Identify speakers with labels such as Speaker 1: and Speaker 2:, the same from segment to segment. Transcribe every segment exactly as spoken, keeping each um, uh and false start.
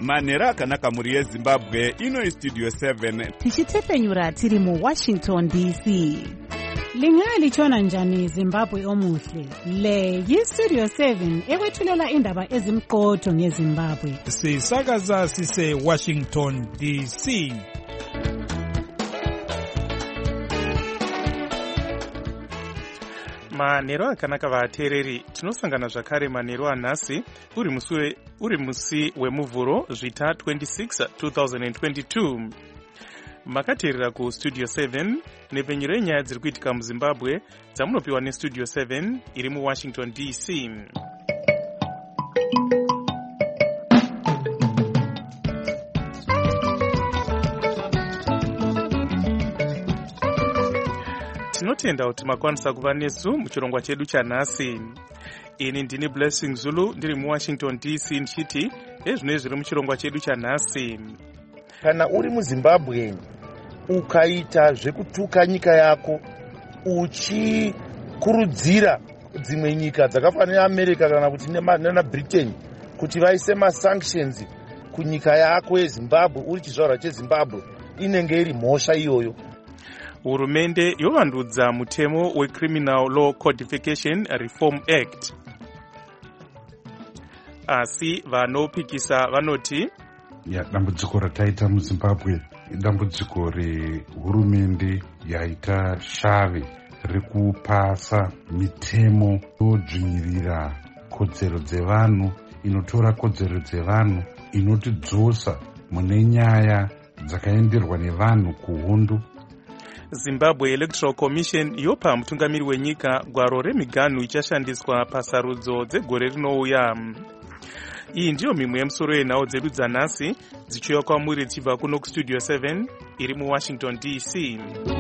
Speaker 1: Manhero akanaka muri yeZimbabwe, ino iStudio seven.
Speaker 2: Tichitefenyura tiri mu Washington D C.
Speaker 3: Lingali chona njani Zimbabwe omuhle. Le yiStudio seven ekwethulela indaba ezimqotho ngeZimbabwe.
Speaker 4: Sisakaza sise Washington D C.
Speaker 5: Manhero akanaka vateereri, tinosangana zvakare manhero anhasi uri musi uri musi wemuvhuro zvita twenty-six twenty twenty-two. Makateerera ku Studio seven nepfenyuro yenyaya dziri kuitika muZimbabwe dzamunopiwa neStudio seven iri muWashington D C. Tinotenda kuti makwanisa kuva nesu muchirongwa chedu chanhasi. Ini ndini Blessing Zulu ndiri muWashington D C ndichiti ezvinoi zviri muchirongwa chedu chanhasi.
Speaker 6: Kana uri muZimbabwe ukaita zvekutuka nyika yako uchikurudzira dzimwe nyika dzakafanana neAmerica kana kuti nana Britain kuti vaise masanctions kunyika yako yeZimbabwe, uri chizvarwa cheZimbabwe, inenge iri mhosva iyoyo.
Speaker 5: Hurumende yovandudza mutemo weCriminal Law Codification Reform Act. Asi vanopikisa vanoti
Speaker 7: ya dambudziko rataita muZimbabwe dambudziko rehurumende yaita shave rekupasa mitemo yodzvinyirira kodzero dzevanhu, inotora kodzero dzevanhu, inotidzosa mune nyaya dzakaenderwa nevanhu kuhondo.
Speaker 5: Zimbabwe Electoral Commission yopa mutungamiri wenyika gwaro remiganhu ichashandiswa pasarudzo dzegore rinouya. Iyi ndiyo mimwe yemusoro yenhau dzedu dzanhasi dzichiuya kwamuri tichibva kuno kuStudio seven iri muWashington D C.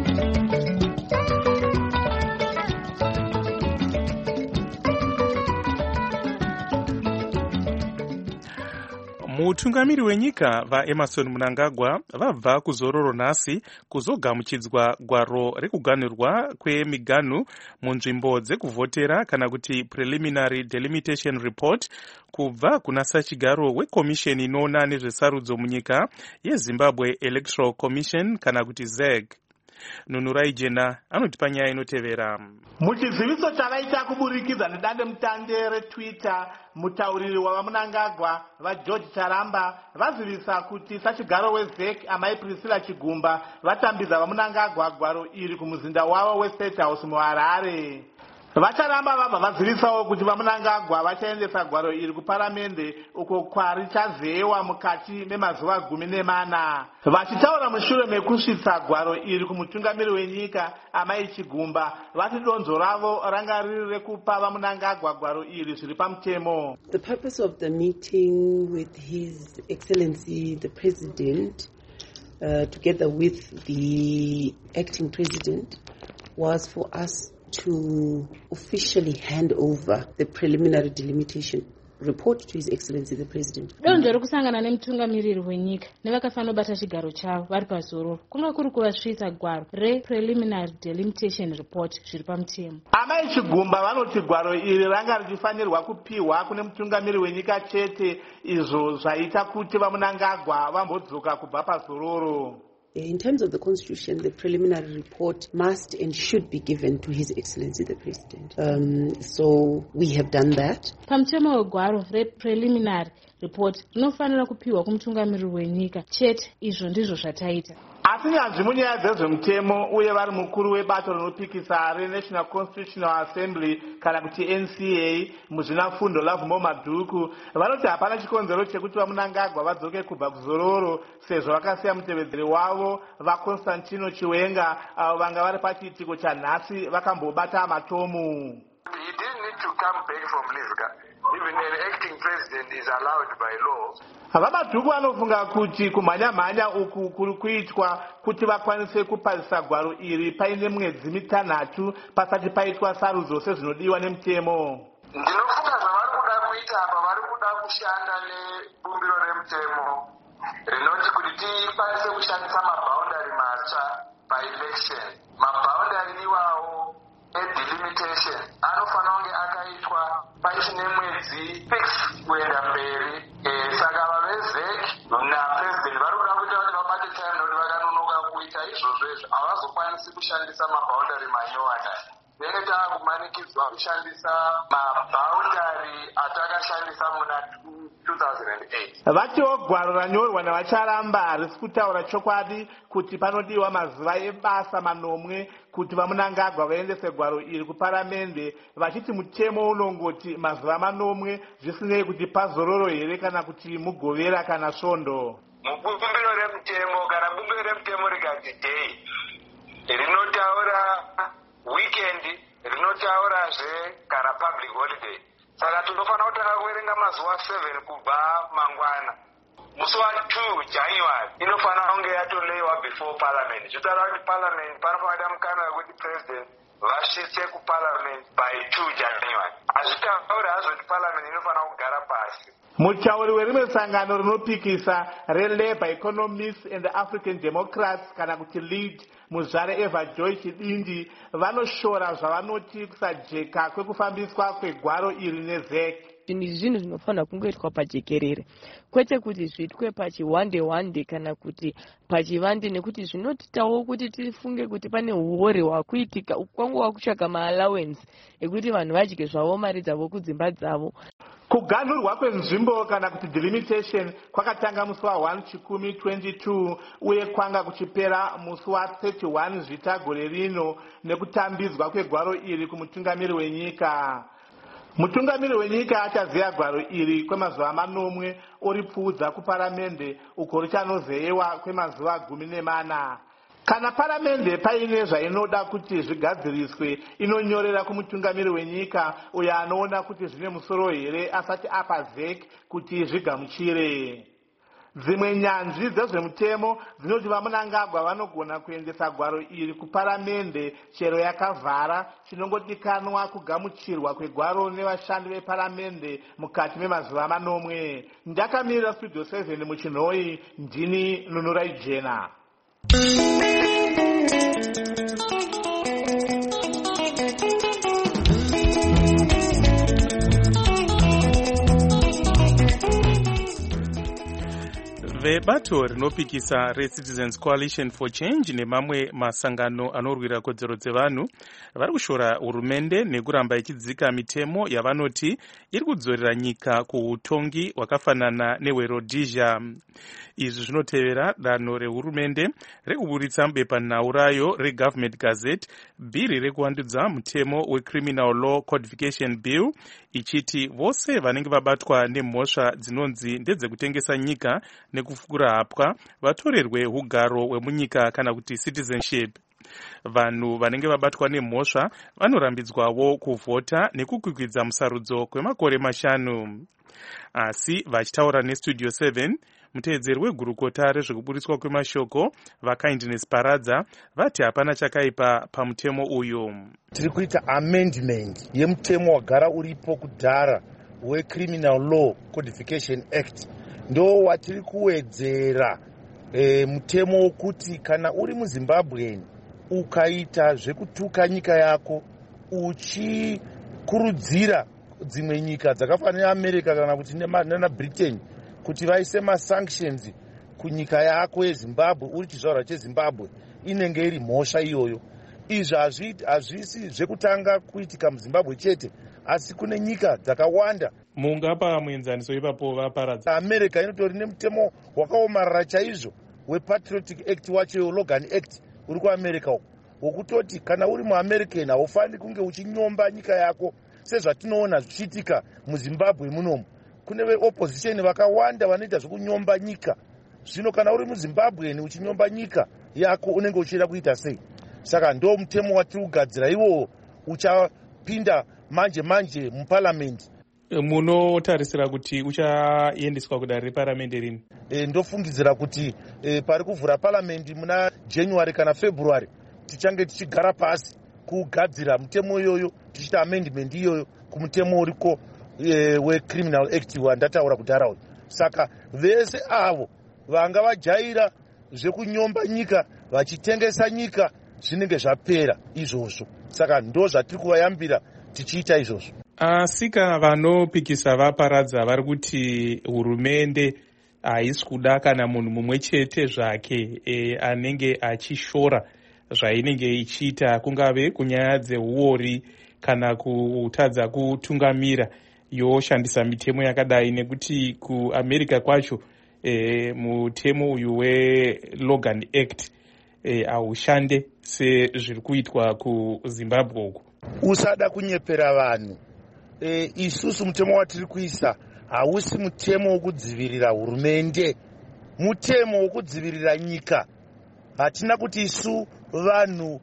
Speaker 5: Mutungamiri wenyika vaEmerson Mnangagwa vabva kuzororo nhasi kuzogamuchidzwa gwaro rekuganhurwa kwemiganhu munzvimbo dzekuvhotera kana kuti preliminary delimitation report kubva kuna sachigaro wekomisheni inoona nezvesarudzo munyika yeZimbabwe Electoral Commission kana kuti Z E C. Nunurai Jena anotipa nyaya inotevera.
Speaker 8: Muchiziviso chavaita kuburikidza nedande mutande reTwitter, mutauriri wavaMnangagwa vaGeorge Charamba vazivisa kuti sachigaro weZ E C amai Priscilla Chigumba vatambidza vaMnangagwa gwaro iri kumuzinda wavo weState House muHarare. Vacharamba vabva vazivisawo kuti vaMnangagwa vachaendesa gwaro iri kuparamende uko kwarichazewa mukati memazuva gumi nemana. Vachitaura mushure mekusvitsa gwaro iri kumutungamiri wenyika amai Chigumba vati donzo ravo ranga riri rekupa vaMnangagwa gwaro iri zviri pamutemo.
Speaker 9: The purpose of the meeting with His Excellency the President uh, together with the acting president was for us to officially hand over the preliminary delimitation report to His Excellency the President.
Speaker 10: Donzo rekusangana nemutungamiriri wenyika nevakafanira kubata chigaro chavo vari pazororo kunga kuri kuvasvitsa gwaro re-preliminary delimitation report zviri pamutemo.
Speaker 8: Amai Chigumba vanoti gwaro iri ranga richifanirwa kupiwa kune mutungamiri wenyika chete, izvo zvaita kuti vaMnangagwa vambodzoka kubva pazororo.
Speaker 9: In terms of the Constitution, the preliminary report must and should be given to His Excellency the President. Um, so we have done that.
Speaker 10: Pamutemo wegwaro re-preliminary report rinofanira kupiwa kumutungamiri wenyika chete, izvo ndizvo zvataita.
Speaker 8: Asi nyanzvi munyaya dzezvemutemo uye vari mukuru webato rinopikisa reNational Constitutional Assembly kana kuti N C A muzvinafundo Lovemore Madhuku vanoti hapana chikonzero chekuti vaMnangagwa vadzoke kubva kuzororo sezvo vakasiya mutevedzeri wavo vaConstantino Chiwenga avo vanga vari pachiitiko chanhasi vakambobata matomu.
Speaker 11: He didn't need to come back from leave. Even an acting president is allowed by law.
Speaker 8: Vamadhuku vanofunga kuti kumhanya-mhanya uku kuri kuitwa kuti vakwanise kupazisa gwaro iri paine mwedzi mitanhatu pasati paitwa sarudzo sezvinodiwa nemutemo.
Speaker 11: Ndinofunga zvavari kuda kuita apa vari kuda kushanda nebumbiro remutemo rinoti kuti tikwanise kushandisa maboundary matsva paelection. Maboundary iwawo edelimitation anofanira kunge akaitwa paine mwedzi six kuenda mberi. Saka vaveZEC hatikwanisi kushandisa maboundary manyowani. Then taakumanikidzwa kushandisa mabhaundari atakashandisa muna two thousand eight.
Speaker 8: Vatiwo gwaro ranyorwa navacharamba harisi kutaura chokwadi kuti panodiwa mazuva ebasa manomwe kuti vamunangagwa vaendese gwaro iri kuparamende, vachiti mutemo unongoti mazuva manomwe zvisinei kuti pazororo here kana kuti mugovera kana svondo.
Speaker 11: Mubumbiro remutemo kana bumbiro remutemo rikati day rinotaura weekend, rinotaurazve kana public holiday. Saka tinofanira kutanga kuverenga mazuva seven kubva mangwana. Musi wa two January inofanira kunge yatoleiwa before parliament. Zvitaura kuti parliament panofanira mukana wekuti president vasvitse kuparliament by two January. Hazvitauri hazvo kuti parliament inofanira kugara pasi.
Speaker 8: Mutauri werimwe sangano rinopikisa reLabour Economists and African Democrats kana kuti lead muzvare Eva Joy Chidindi vanoshora zvavanoti kusajeka kwekufambiswa kwegwaro iri nezek.
Speaker 12: Zvinhu zvinhu zvinofanira kungoitwa pajekerere, kwete kuti zviitwe pachiwande wande kana kuti pachivande, nekuti zvinotitawo kuti tifunge kuti pane uore hwakuitika kwanguva kutsvaga maallowance ekuti vanhu vadye zvavo mari dzavo kudzimba dzavo.
Speaker 8: Kuganhurwa kwenzvimbo kana kuti delimitation kwakatanga musi wa one chikumi twenty-two uye kwanga kuchipera musi wa thirty-one zvitagore rino nekutambidzwa kwegwaro iri kumutungamiri wenyika. Mutungamiri wenyika achaziya gwaro iri kwemazuva manomwe oripfuudza kuparamende uko richanozeyewa kwemazuva gumi nemana. Kana paramende paine zvainoda kuti zvigadziriswe, inonyorera kumutungamiri wenyika uyo anoona kuti zvine musoro here asati apa zek kuti zvigamuchire. Dzimwe nyanzvi dzezvemutemo dzinoti vamunangagwa vanogona kuendesa gwaro iri kuparamende chero yakavhara, chinongodikanwa kugamuchirwa kwegwaro nevashandi veparamende mukati memazuva manomwe. Ndakamirira Studio seven muchinhoi, ndini Nunurai Jena.
Speaker 5: Vebato rinopikisa reCitizens Coalition for Change nemamwe masangano anorwira kodzero dzevanhu vari kushora hurumende nekuramba ichidzika mitemo yavanoti iri kudzorera nyika kuutongi hwakafanana nehweRhodesia. Izvi zvinotevera danho rehurumende rekuburitsa mubepanhau rayo reGovernment Gazette bhiri rekuwandudza mutemo weCriminal Law Codification Bill, ichiti vose vanenge vabatwa nemhosva dzinonzi ndedzekutengesa nyika nekufukura hapwa vatorerwe ugaro hwemunyika kana kuti citizenship. Vanhu vanenge vabatwa nemhosva vanorambidzwawo kuvhota nekukwikwidza musarudzo kwemakore mashanu. Asi vachitaura neStudio seven, muteedzeri wegurukota rezvekuburitswa kwemashoko vaKindness Paradza vati hapana chakaipa pamutemo uyu.
Speaker 6: Tiri kuita amendment yemutemo wagara uripo kudhara weCriminal Law Codification Act. Ndo watiri kuwedzera e, mutemo wokuti kana uri muZimbabweni ukaita zvekutuka nyika yako uchikurudzira dzimwe nyika dzakafanira America kana kuti naBritain kuti vaise masanctions kunyika yako yeZimbabwe, uri chizvarwa cheZimbabwe, inenge iri mhosva iyoyo. Izvi hazvisi zvekutanga kuitika muZimbabwe chete, asi kune nyika dzakawanda.
Speaker 5: Mungapa muenzaniso ipapo vaparadza.
Speaker 6: America inotori nemutemo wakaomarara chaizvo wePatriotic Act wacho, Logan Act uri kuAmerica uko, wokutoti kana uri muAmerican haufaniri kunge uchinyomba nyika yako sezvatinoona zvichiitika muZimbabwe munomu. Kune veopposition vakawanda vanoita zvekunyomba nyika. Zvino kana uri muZimbabwe uchinyomba nyika yako unenge uchida kuita sei? Saka ndo mutemo watiri kugadzira iwo uchapinda manje manje muparliament.
Speaker 5: Munotarisira kuti uchaendeswa kudare reparamende rini?
Speaker 6: E, ndofungidzira kuti e, pari kuvhura parliament muna January kana February tichange tichigara pasi kugadzira mutemo iyoyo, tichita amendment iyoyo kumutemo uriko e, weCriminal Act wandataura kudhara uyu. Saka vese avo vanga vajaira zvekunyomba nyika vachitengesa nyika zvinenge zvapera izvozvo. Saka ndo zvatiri kuvayambira tichiita izvozvo.
Speaker 5: Asika vanopikisa vaparadza vari kuti hurumende haisi kuda kana munhu mumwe chete zvake e, anenge achishora zvainenge ichiita, kungave kunyaya dzeuori kana kutadza kutungamira, yoshandisa mitemo yakadai, nekuti kuamerica kwacho e, mutemo uyu weLogan Act haushande e, sezviri kuitwa kuZimbabwe uku.
Speaker 6: Usada kunyepera vanhu. E, isusu mutemo watiri kuisa hausi mutemo wokudzivirira hurumende, mutemo wokudzivirira nyika. Hatina kuti isu vanhu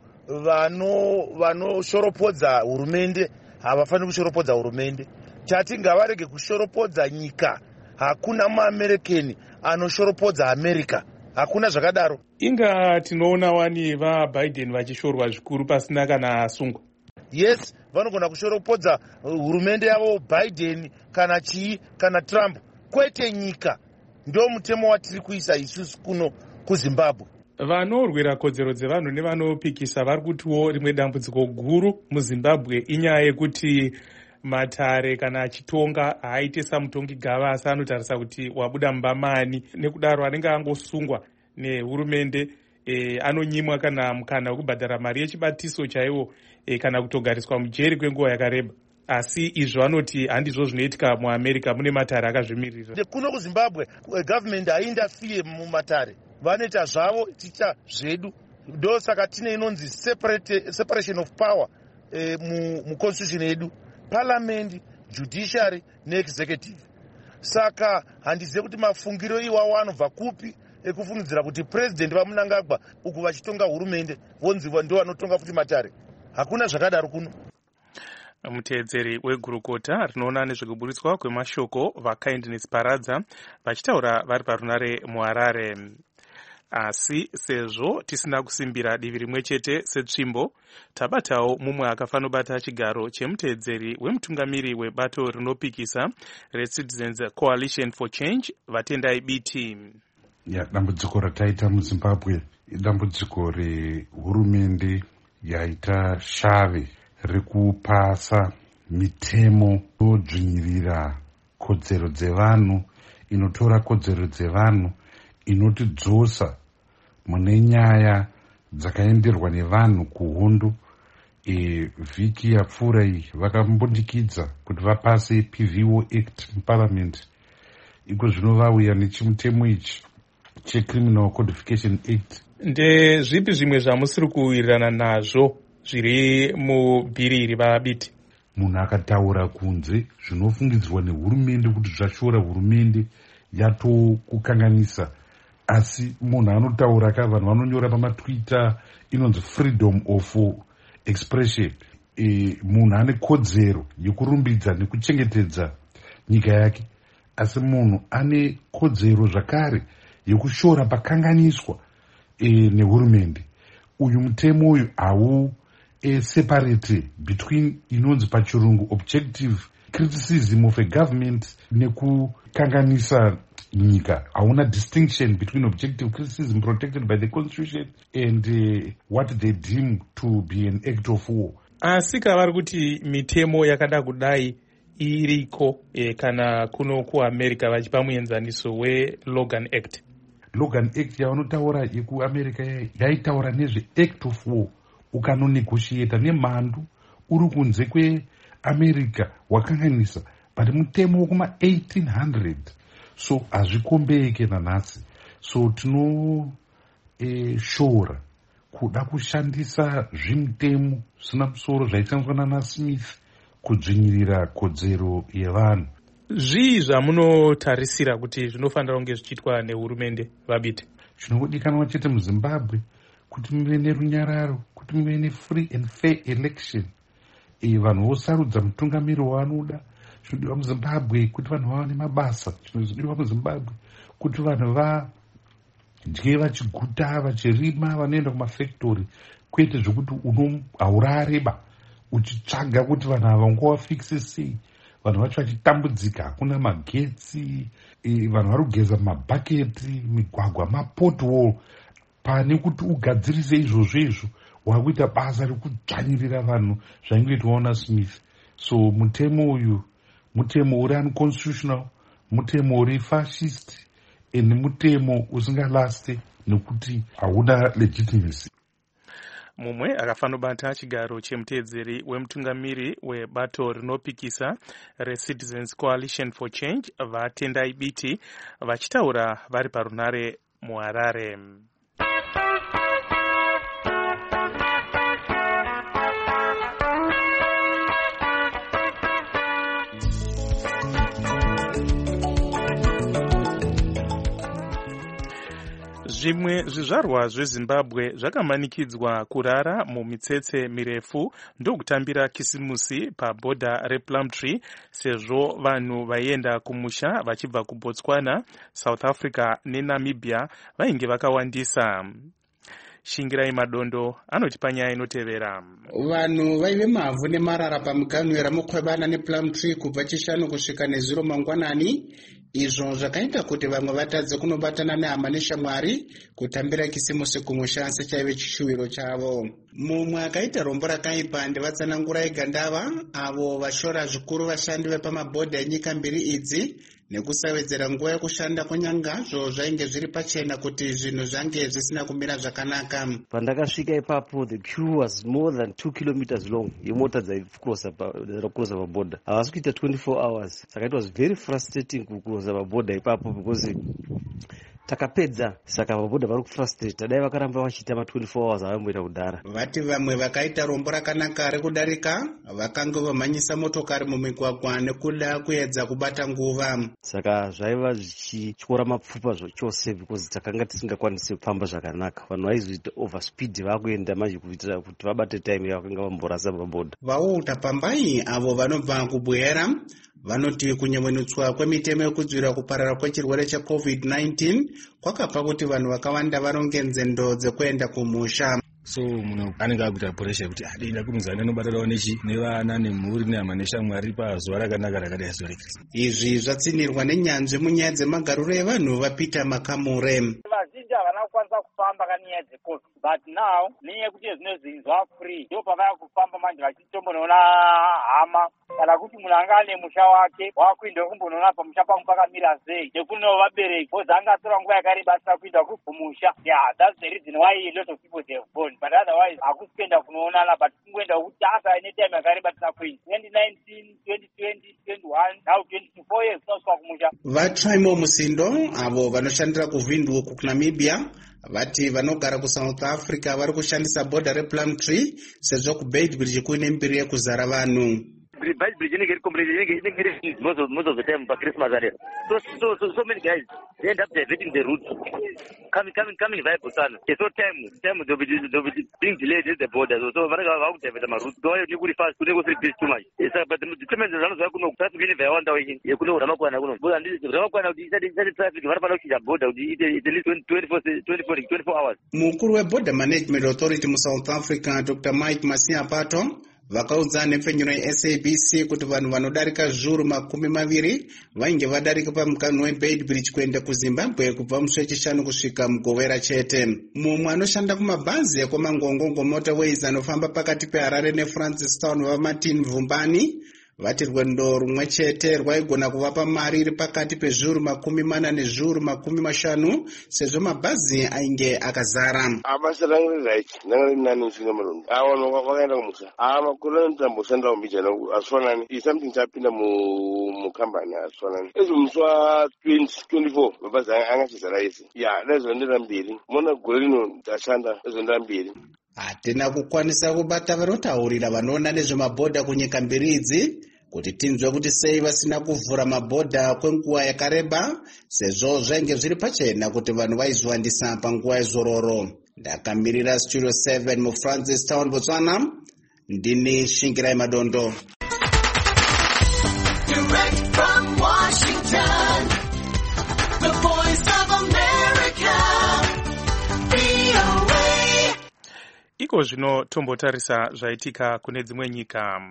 Speaker 6: vanoshoropodza vano hurumende havafaniri kushoropodza hurumende. Chati ngavarege kushoropodza nyika. Hakuna muAmericani anoshoropodza America. Hakuna zvakadaro.
Speaker 5: Inga tinoona wani vaBiden vachishorwa zvikuru pasina kana asungwa.
Speaker 6: Yes, vanogona kushoropodza hurumende yavo Biden kana chii kana Trump, kwete nyika. Ndio mutemo watiri kuisa isusu kuno kuZimbabwe.
Speaker 5: Vanorwira kodzero dzevanhu nevanopikisa vari kutiwo rimwe dambudziko guru muZimbabwe inyaya yekuti Matare kana achitonga haaite samutongi gava, asi anotarisa kuti wabuda mbamani. Nekudaro anenge angosungwa nehurumende e, anonyimwa kana mukana wekubhadhara mari yechibatiso chaiwo e, kana kutogariswa mujeri kwenguva yakareba. Asi izvo vanoti handizvo zvinoitika muAmerica, mune matare akazvimirira.
Speaker 6: Kuno kuZimbabwe government haindafiye mumatare, vanoita zvavo ticha zvedu. Ndo saka tine inonzi separate, separation of power e, mu, mu constitution yedu, parliament, judiciary neexecutive. Saka handizive kuti mafungiro iwawo anobva kupi ekufungidzira kuti president vaMnangagwa uku vachitonga hurumende vonzi ndo vanotonga futi matare. Hakuna zvakadaro kuno.
Speaker 5: Muteedzeri wegurukota rinoona nezvekuburitswa kwemashoko vaKindness Paradza vachitaura vari parunare muHarare. Asi sezvo tisina kusimbira divi rimwe chete setsvimbo, tabatawo mumwe akafanobata chigaro chemuteedzeri wemutungamiri webato rinopikisa reCitizens Coalition for Change, Vatendai B T.
Speaker 7: Ya, dambudziko rataita muZimbabwe idambudziko rehurumende yaita shave rekupasa mitemo inodzvinyirira kodzero dzevanhu, inotora kodzero dzevanhu, inotidzosa mune nyaya dzakaenderwa nevanhu kuhondo. E, vhiki yapfuura iyi vakambundikidza kuti vapase P V O Act muParliament. Iko zvino vauya nechimutemo ichi cheCriminal Codification Act.
Speaker 5: Ndezvipi zvimwe zvamusiri kuwirirana nazvo zviri mubhiri iri vaBiti?
Speaker 7: Munhu akataura kunze zvinofungidzwa nehurumende kuti zvashora hurumende yatokukanganisa, asi munhu anotaura ka vanhu vanonyora pamatwitter inonzi freedom of expression. E, munhu ane kodzero yekurumbidza nekuchengetedza nyika yake, asi munhu ane kodzero zvakare yekushora pakanganiswa e, nehurumende. Uyu mutemo uyu hau e, separate between inonzi pachirungu objective criticism of a government nekukanganisa nyika. Hauna distinction between objective criticism protected by the constitution and uh, what they deem to be an act of war.
Speaker 5: Asi kavari kuti mitemo yakada kudai iriko e, kana kuno kuAmerica vachipa muenzaniso weLogan Act.
Speaker 7: Logan Act yavanotaura yekuAmerica yaitaura nezve act of war. Ukanonegotiata nemhandu uri kunze kweAmerica wakanganisa, but mutemo wekuma eighteen hundred. So hazvikombeke nanhasi. So tino e, shora kuda kushandisa zvimutemo zvisina musoro zvaishandiswa nana Smith kudzvinyirira kodzero yevanhu.
Speaker 5: Zvii zvamunotarisira kuti zvinofanira kunge zvichiitwa nehurumende vaBiti?
Speaker 7: Zvinodikanwa chete muZimbabwe kuti muve nerunyararo, kuti muve nefree and fair election. E, vanhu vosarudza mutungamiri wavanoda. Zvinodiwa muZimbabwe kuti vanhu vawane mabasa. Zvinodiwa muZimbabwe kuti vanhu vadye vachiguta, vachirima, vanoenda kumafactory, kwete zvokuti haurareba uchitsvaga kuti vanhu ava ungovafikise sei. Vanhu vacho vachitambudzika, hakuna magetsi, e, vanhu vari kugeza mabhaketi, migwagwa, mapotwall. Pane kuti ugadzirise izvozvo izvo, wakuita basa rekudzvanyirira vanhu zvaingoitwa naSmith. So mutemo uyu mutemo uri unconstitutional, mutemo uri fascist, and mutemo usingalasti nekuti hauna legitimacy.
Speaker 5: mumwe akafanobata chigaro chemuteedzeri wemutungamiri webato rinopikisa reCitizens Coalition for Change vatendai biti vachitaura vari parunare muHarare. Zvimwe zvizvarwa zveZimbabwe zvakamanikidzwa kurara mumitsetse mirefu ndokutambira kisimusi pabhodha rePlumtree sezvo vanhu vaienda kumusha vachibva kuBotswana, South Africa neNamibia vainge vakawandisa. Shingirai Madondo anoti panyaya inotevera.
Speaker 13: Vanhu vaive mavhu nemarara pamuganhu ramukwebana nePlumtree kubva chishanu kusvika nezuro mangwanani, izvo zvakaita kuti vamwe vatadze kunobatana nehama neshamwari kutambira kisimusi kumusha sechaive chishuwiro chavo. Mumwe akaita rombo rakaipa ndivatsanangurai gandava avo vashora zvikuru vashandi vepamabhodha enyika mbiri idzi nekusawedzera nguva yekushanda kunyanga zvo zvainge zviri pachena kuti zvinhu zvange zvisina kumira zvakanaka.
Speaker 14: Pandakasvika ipapo the queue was more than two kilometers long yemota dzaikrosa pabhodha. Havasi kuita twenty-four hours. Saka it was very frustrating kukrosa pabhodha ipapo because takapedza saka mabhodha vari kufrustrate dai vakaramba vachiita ma twenty-four hours avamboita kudhara.
Speaker 13: Vati vamwe vakaita rombo rakanaka rekudarika vakanga vamhanyisa motokari mumigwagwa nekuda kuedza kubata nguva.
Speaker 14: Saka zvaiva zvichityora mapfupa chose because takanga tisingakwanisi kufamba zvakanaka. Vanhu vaizoita overspeed vakuenda manje kuitira kuti vabate time yavakanga vamborasa pabhodha.
Speaker 13: Vauta pambai avo vanobva kubwera vanoti kunyemwenutswa kwemitemo yekudzivirira kuparara kwechirwere checovid nineteen kwakapa kuti vanhu vakawanda varonge nzendo dzekuenda kumusha.
Speaker 15: So munhu anenge akuita pressure kuti adenda kumuzana anobatanawo nechi nevana nemhuri nehama neshamwari pazuva rakanaka rakadai zuva reKristu.
Speaker 13: Izvi zvatsinirwa nenyanzvi munyaya dzemagariro evanhu vaPeter Makamure.
Speaker 16: Vazhinji havana kukwanisa kufamba kanyaya dzecovid, but now nenyaya yekuti zvinozinzwa free ndo pavaya kufamba manje vachitombonoona hama kana kuti munhu anga ane musha wake wakuenda kumbonoona pamusha pangu pakamira sei nekuno vabereki bozi angatora nguva yakareba asina kuenda kumusha. Yeah, that's the reason why a lot of people they have gone, but otherwise hakusi kuenda kunoonana, but kungoenda kuti asa ine time yakareba tisina kuenda twenty nineteen, twenty twenty, twenty-one, now twenty-four years tinosvika kumusha.
Speaker 13: VaTrimo Musindo avo vanoshandira kuvhindwo kuNamibia vati vanogara kuSouth Africa vari kushandisa bhodha rePlumtree sezvo kuBeitbridge kuine mbiri yekuzara vanhu.
Speaker 17: Beitbridge inenge iri complete, inenge iri most of most of the time for Christmas area. So so so so many guys they end up diverting the route, coming coming coming via Botswana. So time time they'll be they'll be being delayed at the border. So vanenge vakudivert ma route. So you could fast kunenge kusiri too much. Yes, but the determined zvanos vakuno kutatu kune vayawanda wengi yekuno ramakwana kuno. Because andisi ramakwana kuti isati isati traffic vari pana kuchija border kuti ite at least twenty-four twenty-four twenty-four hours.
Speaker 13: Mukuru weBorder Management Authority mu South Africa Doctor Mike Masiapato vakaudza nepfenyuro yeS A B C kuti vanhu vanodarika zviuru makumi maviri vainge vadarika pamukanhu weBeitbridge kuenda kuZimbabwe kubva musi wechishanu kusvika mugovera chete. Mumwe anoshanda kumabhazi ekwaMangongo Motorways anofamba pakati peHarare neFrancistown vaMartin Mvumbani vati rwendo rumwe chete rwaigona kuvapa mari iri pakati pezviuru makumi mana nezviuru makumi mashanu sezvo mabhazi ainge akazara.
Speaker 18: Abasa rangu right nangari nani usinga marondo awo wakaenda kumusha ama kuna ntamboshanda umbijana aswanani is something chapinda mu mu company aswanani ezo muswa twenty twenty-four mabhazi angachizara isi ya lezo ndira mbiri mona golino tashanda ezo ndira mbiri.
Speaker 13: Hatina kukwanisa kubata vanotaurira vanoona nezvemabhodha kunyika mbiri idzi kuti tinzwe kuti sei vasina kuvhura mabhodha kwenguva yakareba sezvo zvainge zviri pachena kuti vanhu vaizowandisa panguva yezororo. Ndakamirira Studio seven muFrancistown, Botswana, ndini Shingirai Madondo.
Speaker 19: Direct from Washington, the voice of America, V O A.
Speaker 5: Iko zvino tombotarisa zvaitika kune dzimwe nyika.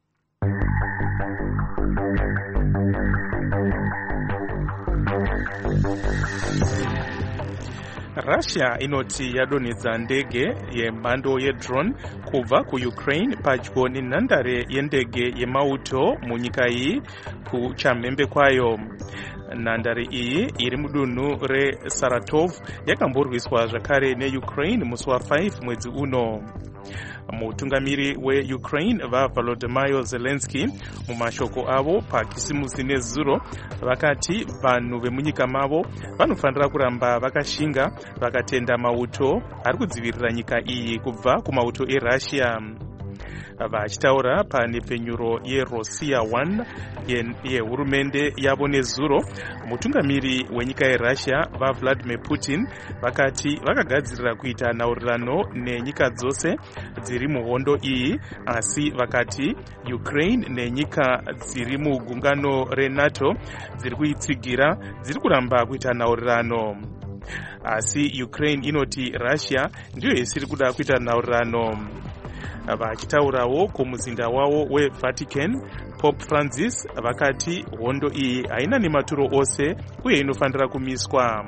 Speaker 5: Russia inoti yadonedza ndege yemhando yedrone kubva kuUkraine padyo nenhandare yendege yemauto munyika iyi kuchamhembe kwayo. nhandare iyi iri mudunhu resaratov yakamborwiswa zvakare neukraine musi wa5 mwedzi uno. Mutungamiri weukraine vavolodymyr zelensky mumashoko avo pakisimusi nezuro vakati vanhu vemunyika mavo vanofanira kuramba vakashinga vakatenda mauto ari kudzivirira nyika iyi kubva kumauto erussia. Vachitaura panhepfenyuro yerussia one yehurumende yavo nezuro, mutungamiri wenyika yerussia vaVladimir Putin vakati vakagadzirira kuita nhaurirano nenyika dzose dziri muhondo iyi, asi vakati Ukraine nenyika dziri mugungano reNATO dziri kuitsigira dziri kuramba kuita nhaurirano. Asi Ukraine inoti Russia ndiyo isiri kuda kuita nhaurirano. Vachitaurawo kumuzinda wavo weVatican, Pope Francis vakati hondo iyi haina nematuro ose uye inofanira kumiswa.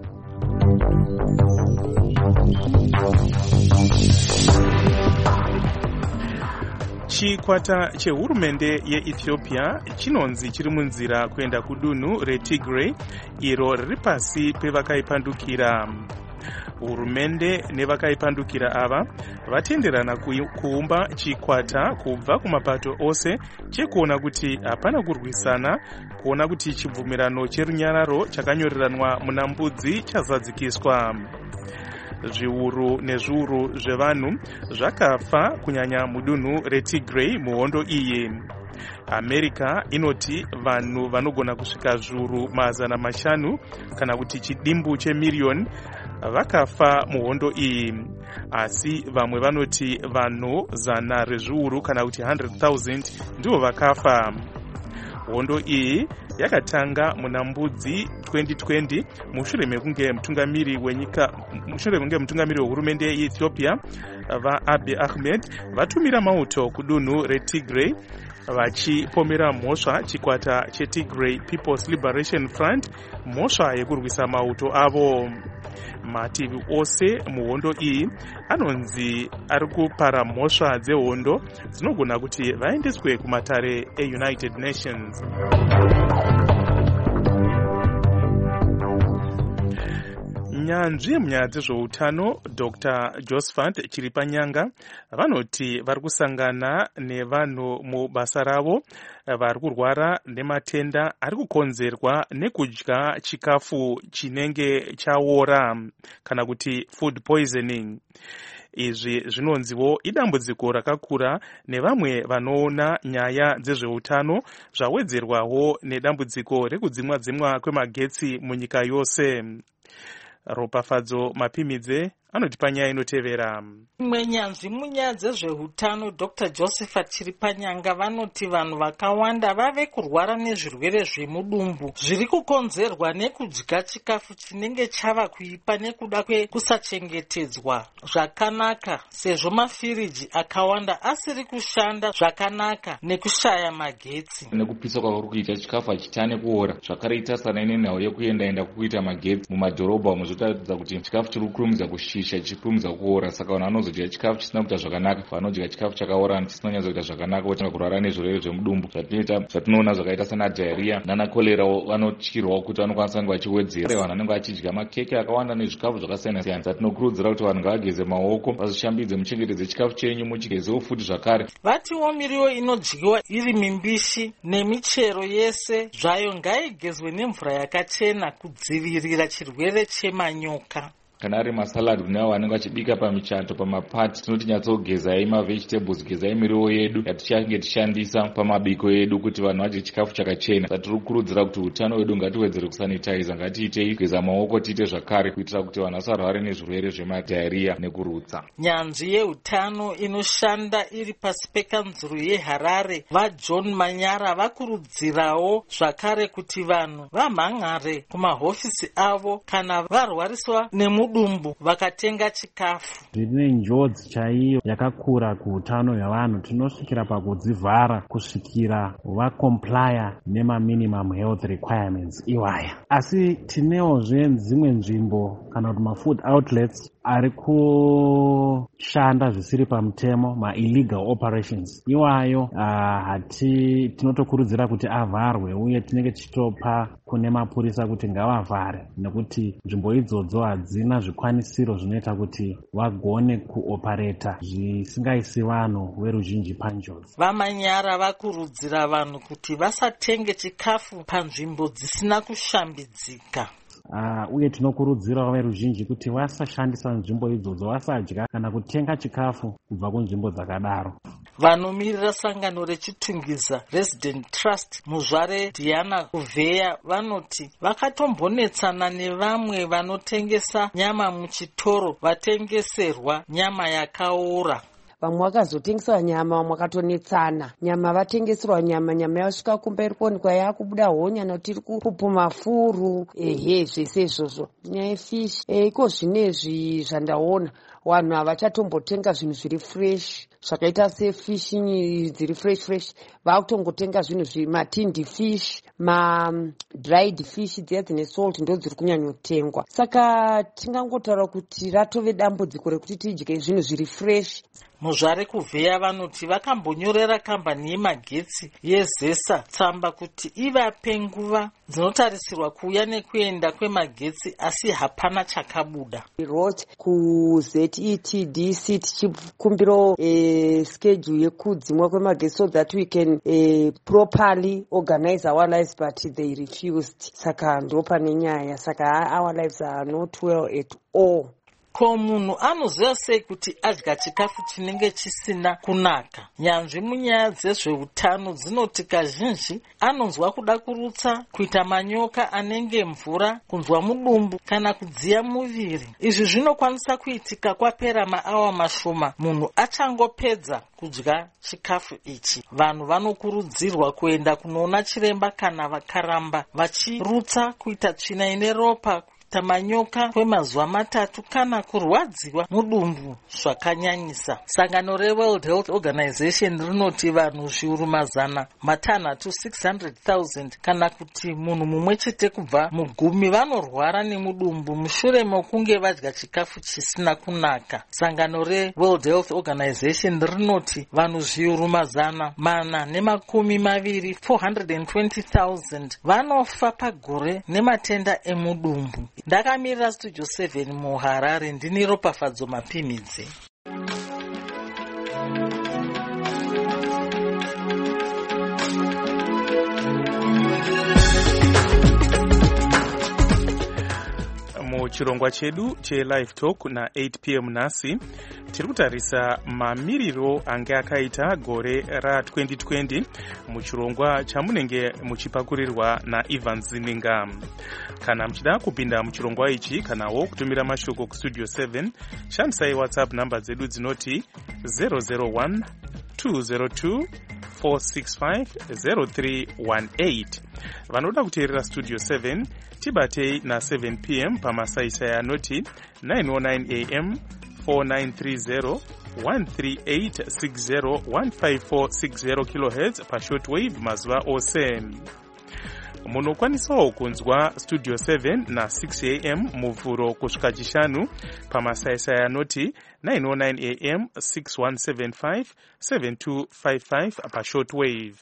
Speaker 5: Chikwata chehurumende yeEthiopia chinonzi chiri munzira kuenda kudunhu reTigray iro riri pasi pevakaipandukira. Hurumende nevakaipandukira ava vatenderana kuumba chikwata kubva kumapato ose chekuona kuti hapana kurwisana, kuona kuti chibvumirano cherunyararo chakanyoreranwa muna mbudzi chazadzikiswa. Zviuru nezviuru zvevanhu zvakafa kunyanya mudunhu reTigray muhondo iyi. America inoti vanhu vanogona kusvika zviuru mazana mashanu kana kuti chidimbu chemiriyoni vakafa muhondo iyi, asi vamwe vanoti vanhu zana rezviuru kana kuti one hundred thousand ndivo vakafa. Hondo iyi yakatanga muna mbudzi twenty twenty mushure mekunge mutungamiri wenyika mushure mekunge mutungamiri wehurumende yeEthiopia vaAbiy Ahmed vatumira mauto kudunhu reTigray vachipomera mhosva chikwata cheTigray People's Liberation Front mhosva yekurwisa mauto avo. Mativi ose muhondo iyi anonzi ari kupara mhosva dzehondo dzinogona kuti vaendeswe kumatare eUnited Nations. Nyanzvi munyaya dzezveutano Doctor Josephat Chiripanyanga vanoti vari kusangana nevanhu mubasa ravo vari kurwara nematenda ari kukonzerwa nekudya chikafu chinenge chaora kana kuti food poisoning. Izvi zvinonziwo idambudziko rakakura nevamwe vanoona nyaya dzezveutano zvawedzerwawo nedambudziko rekudzimwa-dzimwa kwemagetsi munyika yose. Ropafadzo Mapimidze anoti panyaya inotevera.
Speaker 20: Imwe nyanzvi munyaya dzezveutano Doctor Josephat Chiripanyanga vanoti vanhu vakawanda vave kurwara nezvirwere zvemudumbu zviri kukonzerwa nekudya chikafu chinenge chava kuipa nekuda kwekusachengetedzwa zvakanaka, sezvo mafiriji akawanda asiri kushanda zvakanaka nekushaya magetsi.
Speaker 21: Nekupisa kwakuri kuita chikafu hachitane kuora zvakareita sanaine nhau yekuenda-enda kuita magetsi mumadhorobha umo zvotaridza kuti chikafu chiri kukurumidza kushisha chikurumidza kuora, saka vanhu vanozodya chikafu chisina kuita zvakanaka, vanodya chikafu chakaora chisina kunyatsoita zvakanaka votanga kurwara nezvirwere zvemudumbu zvatinoita zvatinoona zvakaita sana diarrhea nana kolera. Vanotyirwawo kuti vanokwanisa kunge vachiwedzera vanhu vanenge vachidya makeke akawanda nezvikafu zvakasiyana-siyana. Zatinokurudzira kuti vanhu ngavageze maoko, vazvishambidze, muchengetedze chikafu chenyu, muchigezewo futi zvakare.
Speaker 20: Vatiwo miriwo inodyiwa iri mimbishi nemichero yese zvayo ngaigezwe nemvura yakachena kudzivirira chirwere chemanyoka.
Speaker 21: Kana ari masalad kune avo vanenge vachibika pamichato pamapati, tinoti nyatsogezai mavegetables, gezai miriwo yedu yatichange tichishandisa pamabiko edu kuti vanhu vadye chikafu chakachena. Tiri kukurudzira kuti utano hwedu ngatiwedzere kusanitize, ngatiitei kugeza maoko, tiite zvakare kuitira kuti vanhu vasarware nezvirwere zvemadhiarrhea nekurutsa.
Speaker 20: Nyanzvi yeutano inoshanda iri pasi pekanzuru yeHarare vaJohn Manyara vakurudzirawo zvakare kuti vanhu vamhan'are kumahofisi avo kana varwariswa nemu dumbu vakatenga chikafu.
Speaker 22: Zvine njodzi chaiyo yakakura kuutano hwevanhu. Tinosvikira pakudzivhara kusvikira vakomplaya nemaminimum health requirements iwaya. Asi tinewozve dzimwe nzvimbo kana kuti mafood outlets ari kushanda zvisiri pamutemo, ma-illegal operations, iwayo uh, hati tinotokurudzira kuti avharwe, uye tinenge tichitopa kune mapurisa kuti ngavavhare, nekuti nzvimbo idzodzo hadzina zvikwanisiro zvinoita kuti vagone kuopareta zvisingaisi vanhu veruzhinji panjodzi.
Speaker 20: Vamanyara vakurudzira vanhu kuti vasatenge chikafu panzvimbo dzisina kushambidzika.
Speaker 22: Uh, uye tinokurudzirawo veruzhinji kuti vasashandisa nzvimbo idzodzo, vasadya kana kutenga chikafu kubva kunzvimbo dzakadaro.
Speaker 20: Vanomirira sangano rechitungiza Resident Trust muzvare Diana Kuvheya vanoti vakatombonetsana nevamwe vanotengesa nyama muchitoro vatengeserwa nyama yakaora.
Speaker 1: Vamwe vakazotengeserwa nyama, vamwe vakatonetsana nyama, vatengeserwa nyama, nyama yasvika kumberi kuonekwa yakubuda honya nekuti iri kupupuma furu, ehe zvese izvozvo. Nyaya yefishi iko zvinezvi zvandaona vanhu havachatombotenga zvinhu zviri fresh zvakaita sefishi dziri fresh fresh, vakutongotenga zvinhu zvimatindi fish, ma dried fish dziya dzine salt ndo dziri kunyanyotengwa. Saka tingangotaura kuti ratove dambudziko rekuti tidye zvinhu zviri fresh.
Speaker 20: Muzvare Kuvheya vanoti vakambonyorera kambani yemagetsi yeZESA tsamba kuti ivape nguva dzinotarisirwa kuuya nekuenda kwemagetsi, asi hapana chakabuda.
Speaker 1: Wrote ku Z E T D C tichikumbiro eh, schedule yekudzimwa kwemagetsi so that we can eh, properly organize our lives, but they refused. Saka ndo pane nyaya. Saka our lives are not well at all.
Speaker 20: Ko munhu anoziva sei kuti adya chikafu chinenge chisina kunaka? Nyanzvi munyaya dzezveutano dzinoti kazhinji anonzwa kuda kurutsa, kuita manyoka anenge mvura, kunzwa mudumbu kana kudziya muviri. Izvi zvinokwanisa kuitika kwapera maawa mashoma munhu achangopedza kudya chikafu ichi. Vanhu vanokurudzirwa kuenda kunoona chiremba kana vakaramba vachirutsa, kuita tsvina ine ropa, tamanyoka kwemazuva matatu kana kurwadziwa mudumbu zvakanyanyisa. Sangano reWorld Health Organization rinoti vanhu zviuru mazana matanhatu six hundred thousand kana kuti munhu mumwe chete kubva mugumi vanorwara nemudumbu mushure mekunge vadya chikafu chisina kunaka. Sangano reWorld Health Organization rinoti vanhu zviuru mazana mana nemakumi maviri four hundred twenty thousand vanofa pagore nematenda emudumbu. Ndakamirira Studio seven muHarare, ndini Ropafadzo Mapimidzi.
Speaker 5: Muchirongwa chedu che-Live Talk na eight p m nhasi tiri kutarisa mamiriro ange akaita gore ra twenty twenty muchirongwa chamunenge muchipakurirwa naIvan Zininga. Kana muchida kupinda muchirongwa ichi kanawo kutumira mashoko kustudio seven, shandisai WhatsApp namba dzedu dzinoti zero zero one two zero two four six five zero three one eight. Vanoda kuteerera Studio seven tibatei na seven p m pamasaisai anoti nine oh nine a m four nine three zero one three eight six zero one five four six zero kilohertz pashortwave mazuva ose. Munokwanisawo kunzwa Studio seven na six a m muvhuro kusvika chishanu pamasaisai anoti nine oh nine a m six one seven five seven two five five pashortwave.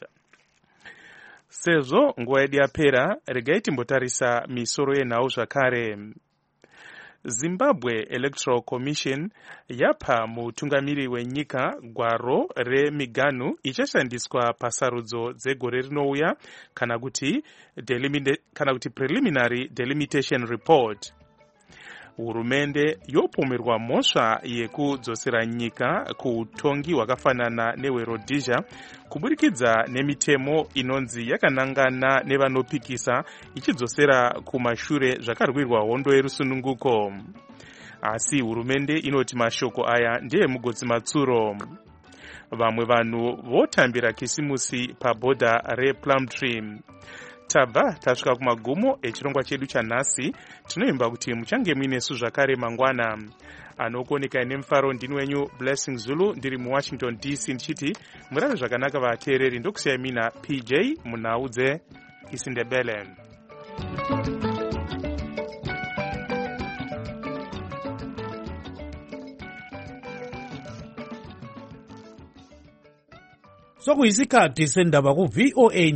Speaker 5: Sezvo nguva yedu yapera, regai timbotarisa misoro yenhau zvakare. Zimbabwe Electoral Commission yapa mutungamiri wenyika gwaro remiganhu ichashandiswa pasarudzo dzegore rinouya kana kuti kana kuti preliminary delimitation report. Hurumende yopomerwa mhosva yekudzosera nyika kuutongi hwakafanana neweRhodesia kuburikidza nemitemo inonzi yakanangana nevanopikisa ichidzosera kumashure zvakarwirwa hondo yerusununguko. Asi hurumende inoti mashoko aya ndeemugodzi matsuro. Vamwe vanhu votambira kisimusi pabhodha rePlumtree. Tabva tasvika kumagumo echirongwa chedu chanhasi. Tinoimba kuti muchange muinesu zvakare mangwana. Anokuoneka nemufaro ndini wenyu Blessing Zulu, ndiri muWashington D C ndichiti murave zvakanaka vateereri. Ndokusiyai mina P J munhau dzeIsindebele.
Speaker 4: sokuyisikhathi sendaba ku-V O A